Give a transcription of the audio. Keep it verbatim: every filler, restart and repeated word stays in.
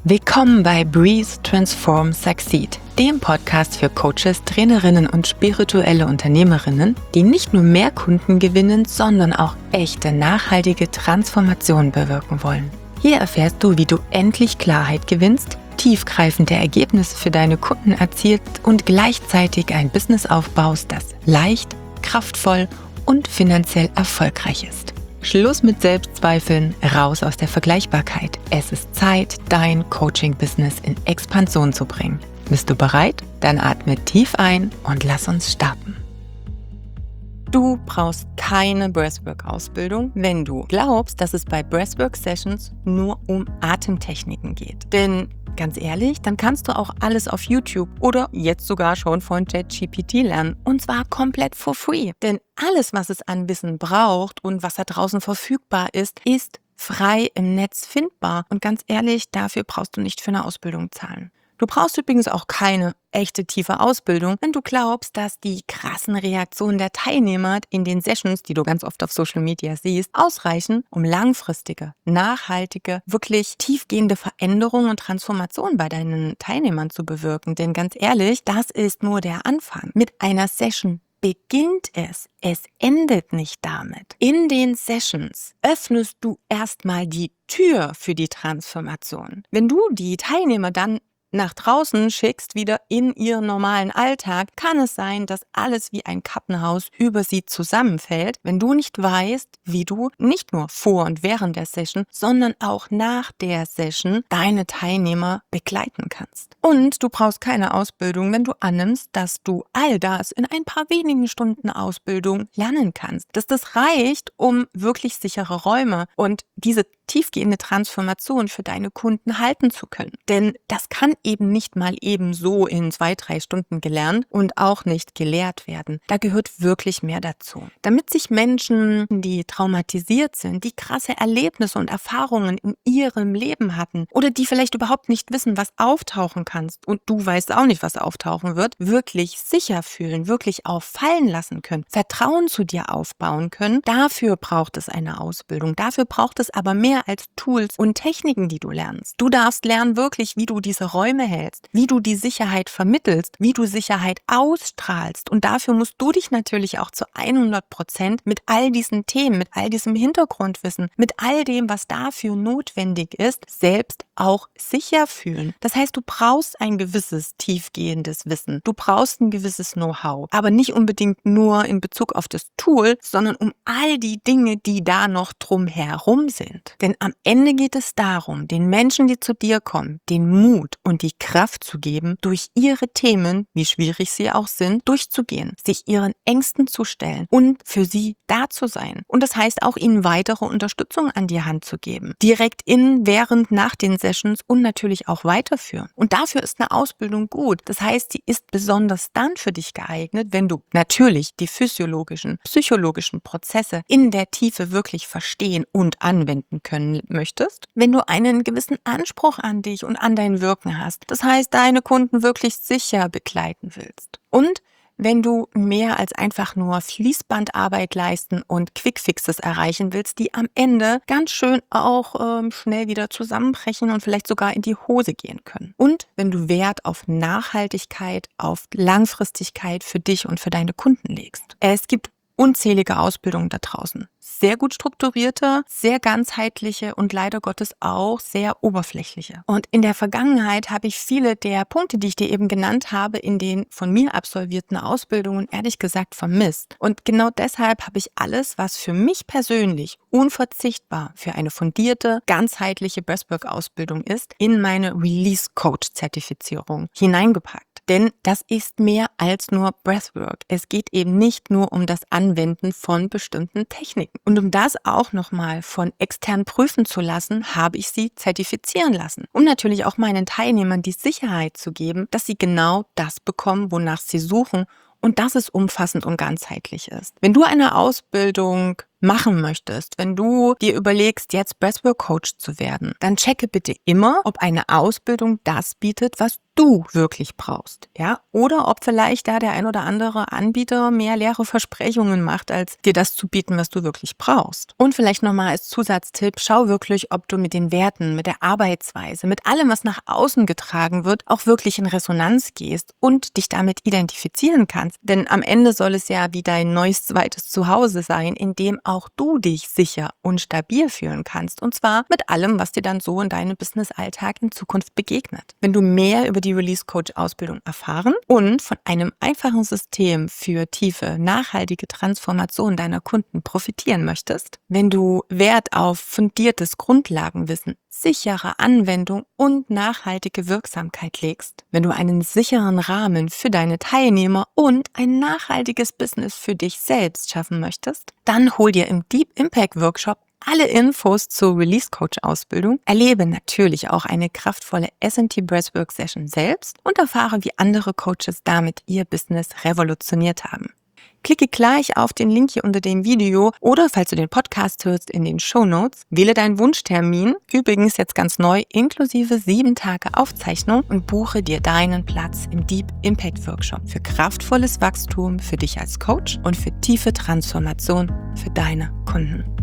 Willkommen bei Breathe, Transform, Succeed, dem Podcast für Coaches, Trainerinnen und spirituelle Unternehmerinnen, die nicht nur mehr Kunden gewinnen, sondern auch echte, nachhaltige Transformation bewirken wollen. Hier erfährst du, wie du endlich Klarheit gewinnst, tiefgreifende Ergebnisse für deine Kunden erzielst und gleichzeitig ein Business aufbaust, das leicht, kraftvoll und finanziell erfolgreich ist. Schluss mit Selbstzweifeln, raus aus der Vergleichbarkeit. Es ist Zeit, dein Coaching-Business in Expansion zu bringen. Bist du bereit? Dann atme tief ein und lass uns starten. Du brauchst keine Breathwork-Ausbildung, wenn du glaubst, dass es bei Breathwork-Sessions nur um Atemtechniken geht. Denn ganz ehrlich, dann kannst du auch alles auf YouTube oder jetzt sogar schon von ChatGPT lernen. Und zwar komplett for free. Denn alles, was es an Wissen braucht und was da draußen verfügbar ist, ist frei im Netz findbar. Und ganz ehrlich, dafür brauchst du nicht für eine Ausbildung zahlen. Du brauchst übrigens auch keine echte tiefe Ausbildung, wenn du glaubst, dass die krassen Reaktionen der Teilnehmer in den Sessions, die du ganz oft auf Social Media siehst, ausreichen, um langfristige, nachhaltige, wirklich tiefgehende Veränderungen und Transformationen bei deinen Teilnehmern zu bewirken. Denn ganz ehrlich, das ist nur der Anfang. Mit einer Session beginnt es. Es endet nicht damit. In den Sessions öffnest du erstmal die Tür für die Transformation. Wenn du die Teilnehmer dann nach draußen schickst, wieder in ihren normalen Alltag, kann es sein, dass alles wie ein Kartenhaus über sie zusammenfällt, wenn du nicht weißt, wie du nicht nur vor und während der Session, sondern auch nach der Session deine Teilnehmer begleiten kannst. Und du brauchst keine Ausbildung, wenn du annimmst, dass du all das in ein paar wenigen Stunden Ausbildung lernen kannst. Dass das reicht, um wirklich sichere Räume und diese tiefgehende Transformation für deine Kunden halten zu können. Denn das kann eben nicht mal eben so in zwei, drei Stunden gelernt und auch nicht gelehrt werden. Da gehört wirklich mehr dazu. Damit sich Menschen, die traumatisiert sind, die krasse Erlebnisse und Erfahrungen in ihrem Leben hatten oder die vielleicht überhaupt nicht wissen, was auftauchen kannst und du weißt auch nicht, was auftauchen wird, wirklich sicher fühlen, wirklich auch fallen lassen können, Vertrauen zu dir aufbauen können, dafür braucht es eine Ausbildung. Dafür braucht es aber mehr als Tools und Techniken, die du lernst. Du darfst lernen wirklich, wie du diese Räume hältst, wie du die Sicherheit vermittelst, wie du Sicherheit ausstrahlst. Und dafür musst du dich natürlich auch zu hundert Prozent mit all diesen Themen, mit all diesem Hintergrundwissen, mit all dem, was dafür notwendig ist, selbst auch sicher fühlen. Das heißt, du brauchst ein gewisses tiefgehendes Wissen. Du brauchst ein gewisses Know-how, aber nicht unbedingt nur in Bezug auf das Tool, sondern um all die Dinge, die da noch drumherum sind. Denn am Ende geht es darum, den Menschen, die zu dir kommen, den Mut und die Kraft zu geben, durch ihre Themen, wie schwierig sie auch sind, durchzugehen, sich ihren Ängsten zu stellen und für sie da zu sein. Und das heißt auch, ihnen weitere Unterstützung an die Hand zu geben. Direkt in, während, nach den Sessions und natürlich auch weiterführen. Und dafür ist eine Ausbildung gut. Das heißt, sie ist besonders dann für dich geeignet, wenn du natürlich die physiologischen, psychologischen Prozesse in der Tiefe wirklich verstehen und anwenden können möchtest, wenn du einen gewissen Anspruch an dich und an dein Wirken hast. Das heißt, deine Kunden wirklich sicher begleiten willst. Und wenn du mehr als einfach nur Fließbandarbeit leisten und Quickfixes erreichen willst, die am Ende ganz schön auch ähm, schnell wieder zusammenbrechen und vielleicht sogar in die Hose gehen können. Und wenn du Wert auf Nachhaltigkeit, auf Langfristigkeit für dich und für deine Kunden legst. Es gibt unzählige Ausbildungen da draußen. Sehr gut strukturierte, sehr ganzheitliche und leider Gottes auch sehr oberflächliche. Und in der Vergangenheit habe ich viele der Punkte, die ich dir eben genannt habe, in den von mir absolvierten Ausbildungen ehrlich gesagt vermisst. Und genau deshalb habe ich alles, was für mich persönlich unverzichtbar für eine fundierte, ganzheitliche Breathwork-Ausbildung ist, in meine Release-Coach-Zertifizierung hineingepackt. Denn das ist mehr als nur Breathwork. Es geht eben nicht nur um das Anwenden von bestimmten Techniken. Und um das auch nochmal von extern prüfen zu lassen, habe ich sie zertifizieren lassen. Um natürlich auch meinen Teilnehmern die Sicherheit zu geben, dass sie genau das bekommen, wonach sie suchen und dass es umfassend und ganzheitlich ist. Wenn du eine Ausbildung machen möchtest, wenn du dir überlegst, jetzt Breathwork Coach zu werden, dann checke bitte immer, ob eine Ausbildung das bietet, was du wirklich brauchst, ja, oder ob vielleicht da der ein oder andere Anbieter mehr leere Versprechungen macht, als dir das zu bieten, was du wirklich brauchst. Und vielleicht nochmal als Zusatztipp, schau wirklich, ob du mit den Werten, mit der Arbeitsweise, mit allem, was nach außen getragen wird, auch wirklich in Resonanz gehst und dich damit identifizieren kannst. Denn am Ende soll es ja wie dein neues zweites Zuhause sein, in dem auch du dich sicher und stabil fühlen kannst. Und zwar mit allem, was dir dann so in deinem Business-Alltag in Zukunft begegnet. Wenn du mehr über die Release Coach Ausbildung erfahren und von einem einfachen System für tiefe, nachhaltige Transformation deiner Kunden profitieren möchtest, wenn du Wert auf fundiertes Grundlagenwissen, sichere Anwendung und nachhaltige Wirksamkeit legst, wenn du einen sicheren Rahmen für deine Teilnehmer und ein nachhaltiges Business für dich selbst schaffen möchtest, dann hol dir im Deep Impact Workshop alle Infos zur Release Coach Ausbildung, erlebe natürlich auch eine kraftvolle S and T Breathwork Session selbst und erfahre, wie andere Coaches damit ihr Business revolutioniert haben. Klicke gleich auf den Link hier unter dem Video oder, falls du den Podcast hörst, in den Shownotes, wähle deinen Wunschtermin, übrigens jetzt ganz neu, inklusive sieben Tage Aufzeichnung und buche dir deinen Platz im Deep Impact Workshop für kraftvolles Wachstum für dich als Coach und für tiefe Transformation für deine Kunden.